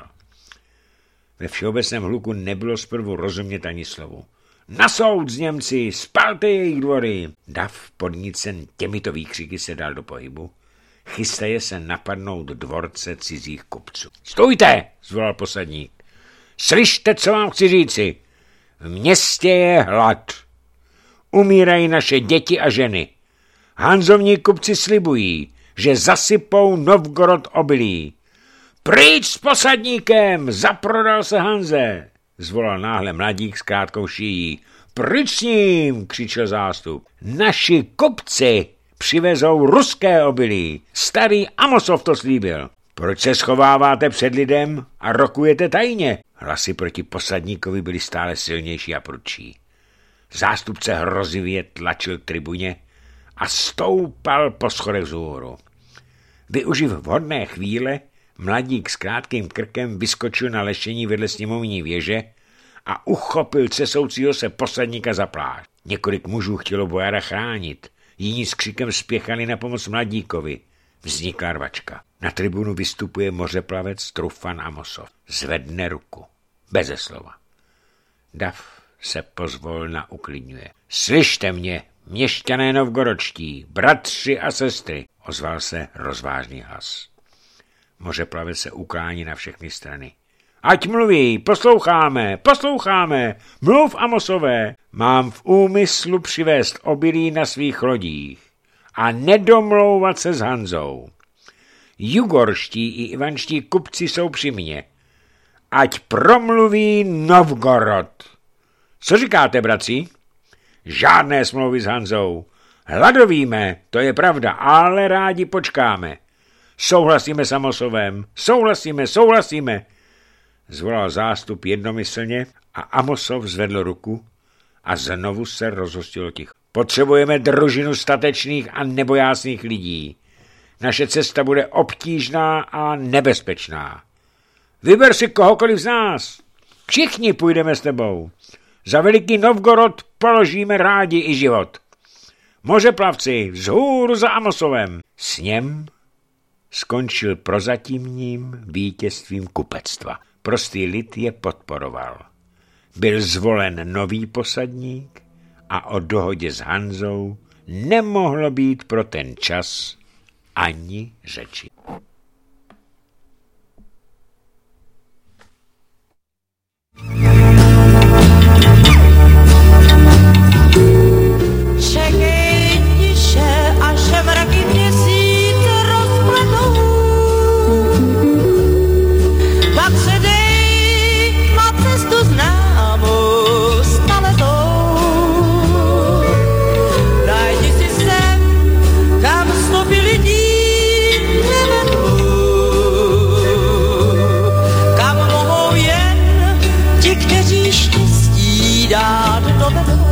Ve všeobecném hluku nebylo zprvu rozumět ani slovu. Na soud z Němci, spalte jejich dvory. Dav podnícen těmito výkřiky se dal do pohybu. Chystaje se napadnout dvorce cizích kupců. Stůjte, zvolal posadník. Slyšte, co vám chci říci. V městě je hlad. Umírají naše děti a ženy. Hanzovní kupci slibují, že zasypou Novgorod obilí. Pryč s posadníkem, zaprodal se Hanze, zvolal náhle mladík s krátkou šijí. Pryč s ním, křičel zástup. Naši kupci přivezou ruské obilí. Starý Amosov to slíbil. Proč se schováváte před lidem a rokujete tajně? Hlasy proti posadníkovi byly stále silnější a prudší. Zástupce hrozivě tlačil k tribuně a stoupal po schodech vzhůru. Využiv vhodné chvíle, mladík s krátkým krkem vyskočil na lešení vedle sněmovní věže a uchopil třesoucího se posadníka za plášť. Několik mužů chtělo bojara chránit, jiní s křikem spěchali na pomoc mladíkovi. Vznikla rvačka. Na tribunu vystupuje mořeplavec Trufan Amosov. Zvedne ruku. Beze slova. Dav se pozvolna uklidňuje. Slyšte mě, měšťané novgoročtí, bratři a sestry, ozval se rozvážný hlas. Mořeplavec se uklání na všechny strany. Ať mluví, posloucháme, posloucháme, mluv Amosové, mám v úmyslu přivést obilí na svých lodích a nedomlouvat se s Hanzou. Jugorští i ivanští kupci jsou při mně. Ať promluví Novgorod. Co říkáte, bratři? Žádné smlouvy s Hanzou. Hladovíme, to je pravda, ale rádi počkáme. Souhlasíme s Amosovem, souhlasíme, souhlasíme. Zvolal zástup jednomyslně a Amosov zvedl ruku a znovu se rozhostilo ticho. Potřebujeme družinu statečných a nebojásných lidí. Naše cesta bude obtížná a nebezpečná. Vyber si kohokoliv z nás. Všichni půjdeme s tebou. Za veliký Novgorod položíme rádi i život. Mořeplavci, vzhůru za Amosovem. Sněm skončil prozatímním vítězstvím kupectva. Prostý lid je podporoval. Byl zvolen nový posadník a o dohodě s Hanzou nemohlo být pro ten čas ani řeči. Čekej tiše, až mraky měsíc rozpletou. Pak se dej na cestu známou staletou. Najdi si sem, kam stopy lidí nevedou. Kam mohou jen ti, kteří štěstí dát dovedou.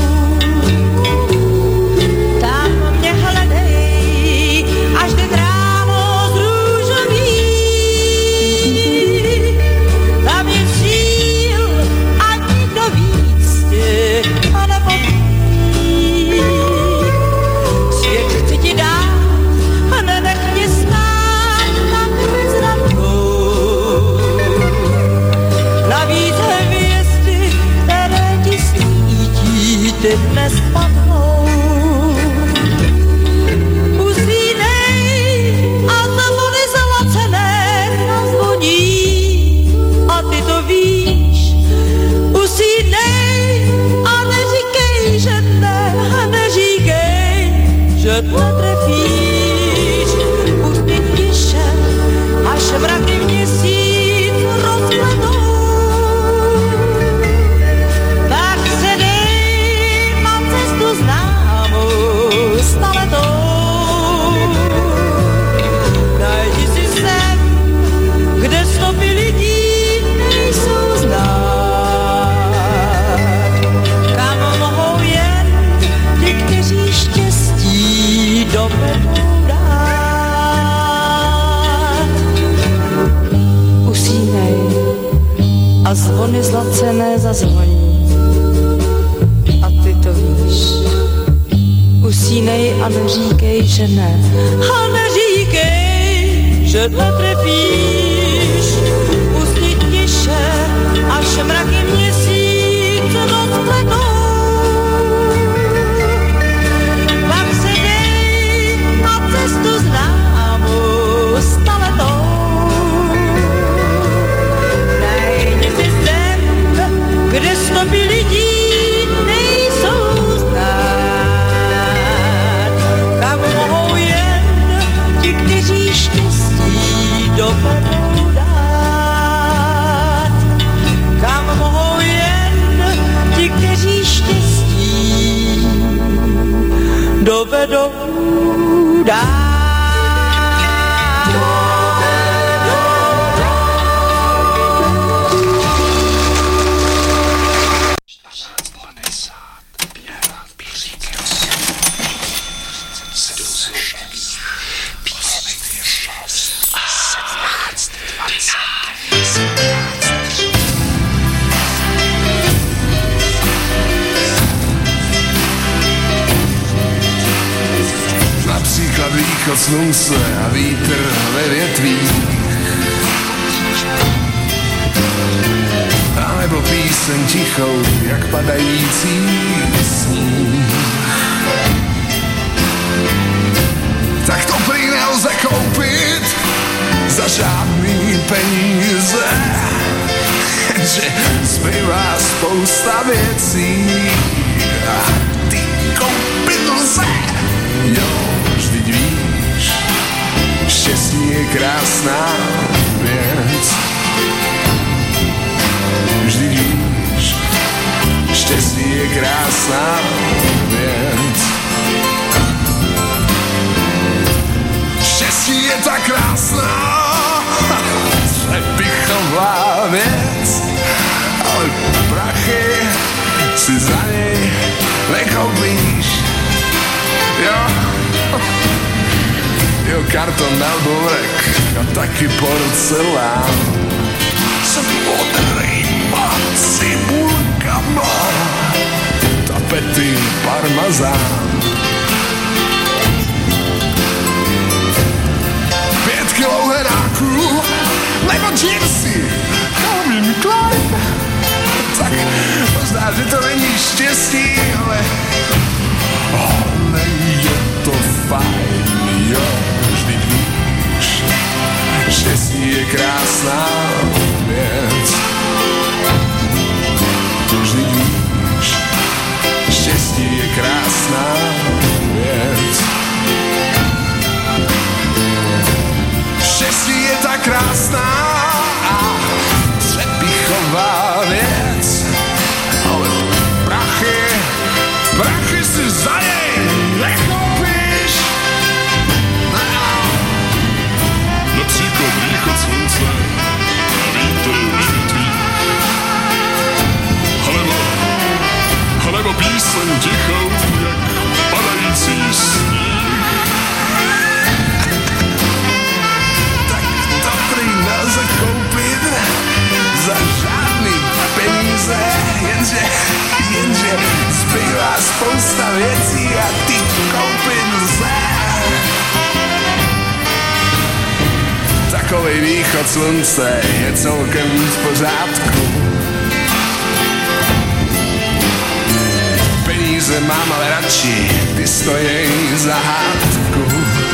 Ty dnes padnou. Usínej a zvony zlacené zazvoní a ty to víš. Usínej a neříkej, že ne, a neříkej, že netrefíš. Usni tiše, až mraky měsíc rozpletou. Najdi si sem, kde stopy lidí nejsou znát. Kam mohou jen ti, kteří štěstí dovedou dát. Usínej a zvony zlacené zazvoní. A ty to víš. Usínej a neříkej, že ne. A neříkej, že netrefíš. Usni tiše, až mraky měsíc rozpletou. Pak se dej na cestu známou staletou. Najdi si sem, kde stopy lidí nejsou znát. Kam mohou jen ti, kteří štěstí dovedou. dovedou dát. Například východ slunce a vítr ve větvích, a nebo píseň tichou, jak padající sníh. Tak to prý nelze koupit za žádný peníze, že zbývá spousta věcí a ty koupit lze. Jo, vždyť víš, štěstí je krásná věc. Vždyť víš, štěstí je krásná věc. Štěstí je tak krásná, přepichová věc, ale prachy si za něj nekoupíš. Jo, jo, karton na burek a taky porcelán s modrýma cibulkama, tapety parmazán. Pět kilo heráků nebo džírsy Calvin Klein. Tak možná, že to není štěstí, ale ale je to fajn, jo, vždyť víš, štěstí je krásná věc. Vždyť víš, štěstí je krásná věc. Štěstí je tak krásná a přepichová věc, ale prachy, prachy si za něj nekoupíš. Například východ slunce a vítr ve větvích, alebo, alebo píseň tichou, jak padající sníh. Tak to prý nelze koupit za žádný peníze, jenže, jenže zbývá spousta věcí a ty koupit lze. Takovej východ slunce je celkem v pořádku. Peníze mám ale radši, ty stojí za hádku.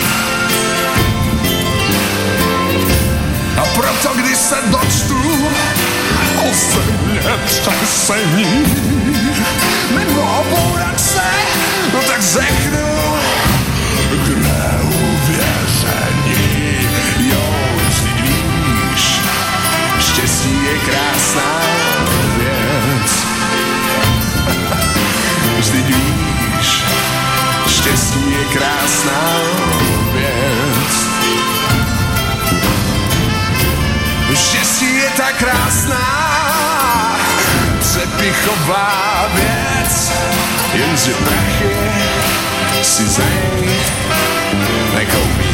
A proto, když se dočtu o země třesení nebo o bouračce, no tak řeknu k neuvěření. Jo, vždyť víš, štěstí je krásná věc. Vždyť víš, štěstí je krásná věc. Štěstí je tak krásná, přepichová věc, jenže prachy si za něj nekoupíš.